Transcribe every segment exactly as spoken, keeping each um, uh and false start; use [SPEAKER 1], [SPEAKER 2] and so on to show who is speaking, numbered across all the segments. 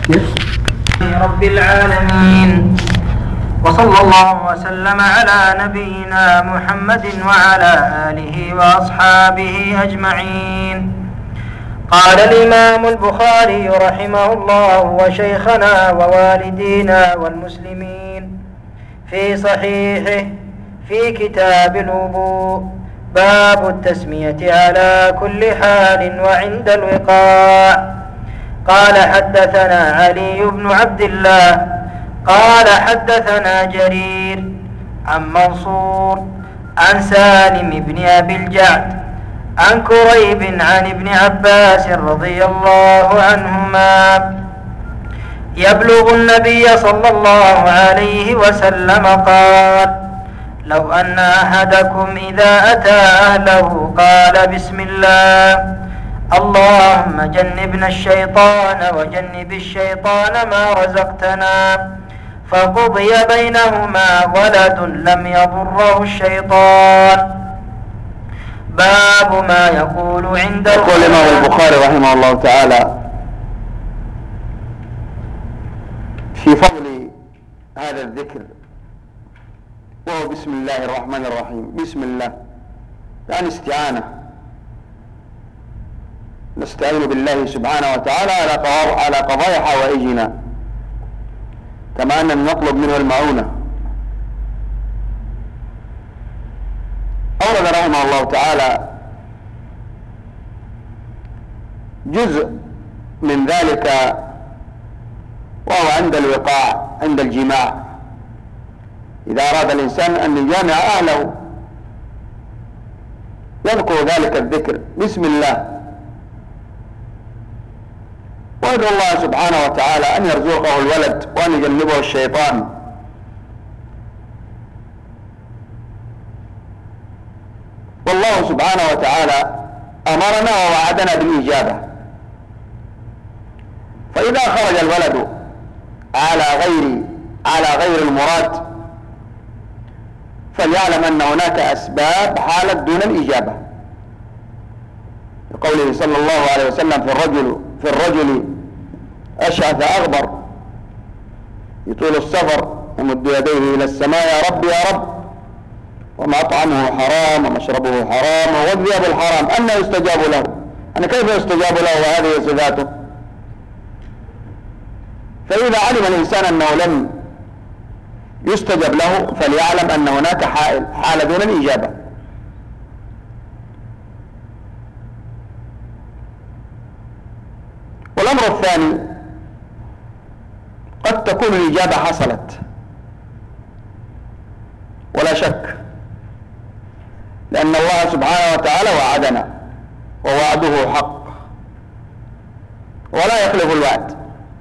[SPEAKER 1] رب العالمين، وصلى الله وسلم على نبينا محمد وعلى آله وأصحابه أجمعين. قال الإمام البخاري رحمه الله وشيخنا ووالدينا والمسلمين في صحيحه في كتاب الوضوء: باب التسمية على كل حال وعند الوقاع. قال حدثنا علي بن عبد الله قال حدثنا جرير عن منصور عن سالم بن أبي الجعد عن كريب عن ابن عباس رضي الله عنهما يبلغ النبي صلى الله عليه وسلم قال: لو أن أحدكم إذا أتى أهله قال: بسم الله، اللهم جنبنا الشيطان وجنب الشيطان ما رزقتنا، فقضي بينهما ولد لم يضره الشيطان. باب ما يقول عند
[SPEAKER 2] يقول الإمام البخاري رحمه الله تعالى في فضل هذا الذكر، وهو بسم الله الرحمن الرحيم. بسم الله يعني استعانة، نستعين بالله سبحانه وتعالى على قضايا حوائجنا، كما أننا نطلب منه المعونة. أورد رحمه الله تعالى جزء من ذلك، وهو عند الوقاع، عند الجماع، إذا أراد الإنسان أن يجامع أهله يذكر ذلك الذكر بسم الله، ويدعو الله سبحانه وتعالى أن يرزقه الولد وأن يجنبه الشيطان. والله سبحانه وتعالى أمرنا ووعدنا بالإجابة، فإذا خرج الولد على غير على غير المراد فليعلم أن هناك أسباب حالت دون الإجابة، لقوله صلى الله عليه وسلم: في الرجل في الرجل أشعث أغبر يطيل السفر يمد يديه إلى السماء: يا رب يا رب، ومطعمه حرام ومشربه حرام وغذي بالحرام، أنه يستجاب له؟ أنا كيف يستجاب له وهذه صفاته؟ فإذا علم الإنسان أنه لم يستجب له فليعلم أن هناك حائل حال دون الإجابة. والأمر الثاني: قد تكون الإجابة حصلت ولا شك، لأن الله سبحانه وتعالى وعدنا، ووعده حق ولا يخلف الوعد،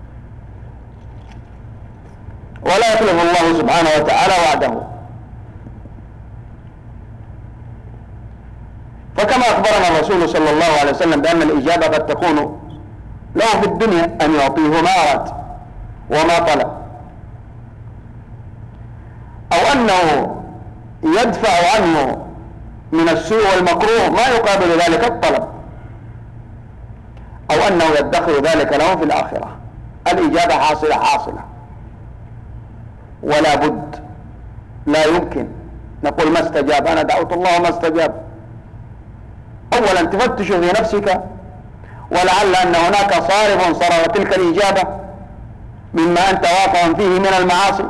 [SPEAKER 2] ولا يخلف الله سبحانه وتعالى وعده. فكما أخبرنا الرسول صلى الله عليه وسلم بأن الإجابة قد تكون له في الدنيا أن يعطيه ما أراد وما طلب، أو أنه يدفع عنه من السوء والمكروه ما يقابل ذلك الطلب، أو أنه يدخر ذلك له في الآخرة. الإجابة حاصلة حاصلة ولا بد، لا يمكن نقول ما استجاب، أنا دعوت الله ما استجاب. أولا تفتش في نفسك، ولعل أن هناك صارف صرف تلك الإجابة مما أنت واقع فيه من المعاصي،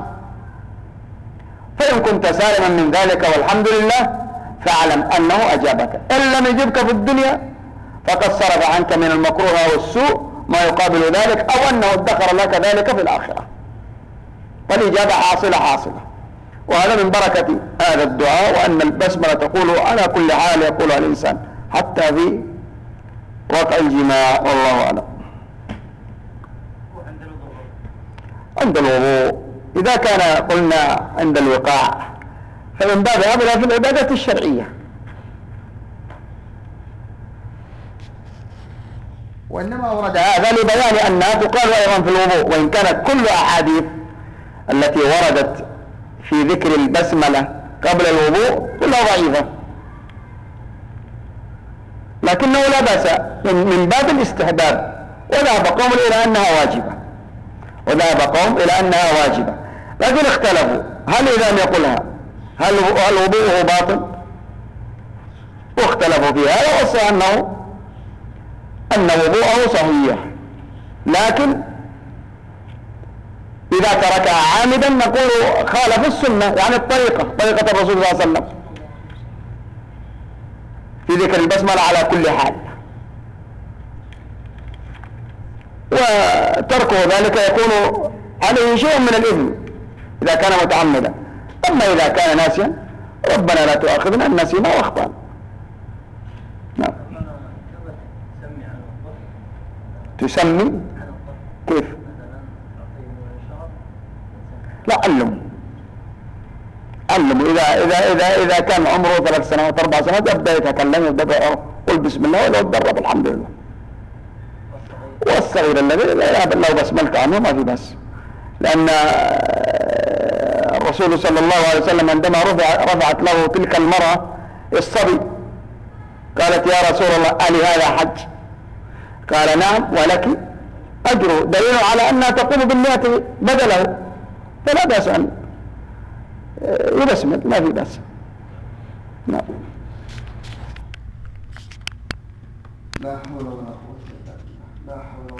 [SPEAKER 2] فإن كنت سالما من ذلك والحمد لله فاعلم أنه أجابك. إن لم يجبك في الدنيا فقد صرف عنك من المكروه والسوء ما يقابل ذلك، أو أنه ادخر لك ذلك في الآخرة. والإجابة حاصلة حاصلة، وهذا من بركة هذا الدعاء، وأن البسملة تقول على كل حال يقولها الإنسان حتى في وقع الجماع، والله أعلم. عند الوضوء إذا كان قلنا عند الوقاع فمن باب أولى في العبادة الشرعية، وإنما ورد هذا لبيان أنها تقال أيضا في الوضوء، وإن كانت كل أحاديث التي وردت في ذكر البسملة قبل الوضوء كلها ضعيفة، لكنه لا بأس من باب الاستحباب، وذهب قوم إلى أنها واجبة. وذهب قوم إلى أنها واجبة، لكن اختلفوا هل إذا لم يقلها هل هل وضوءه باطل؟ واختلفوا في هذا، والصحيح أنه أن وضوءه صحيح، لكن إذا تركها عامدا نقول خالف السنة، يعني الطريقة طريقة الرسول صلى الله عليه وسلم في ذكر البسملة على كل حال، وتركه ذلك يكون عليه شيء من الإثم إذا كان متعمدا. أما إذا كان ناسيا ربنا لا تؤاخذنا إن نسينا وأخطأنا. نعم. تسمي كيف؟ لا علمه علمه إذا إذا إذا إذا كان عمره ثلاث سنوات أربع سنوات يبدأ يتكلم يبدأ يقول بسم الله ولو تدرب الحمد لله. والصغير الذي لو بسملت عنه ما في بس، لأن الرسول صلى الله عليه وسلم عندما رفع رفعت له تلك المرأة الصبي قالت يا رسول الله ألي هذا حج؟ قال نعم ولك أجره، دليل على أنها تقوم بالمئة بدله، فلا بأس أن يبسمل ما في بأس. نعم.
[SPEAKER 3] لا حول ولا قوة إلا بالله. لا حول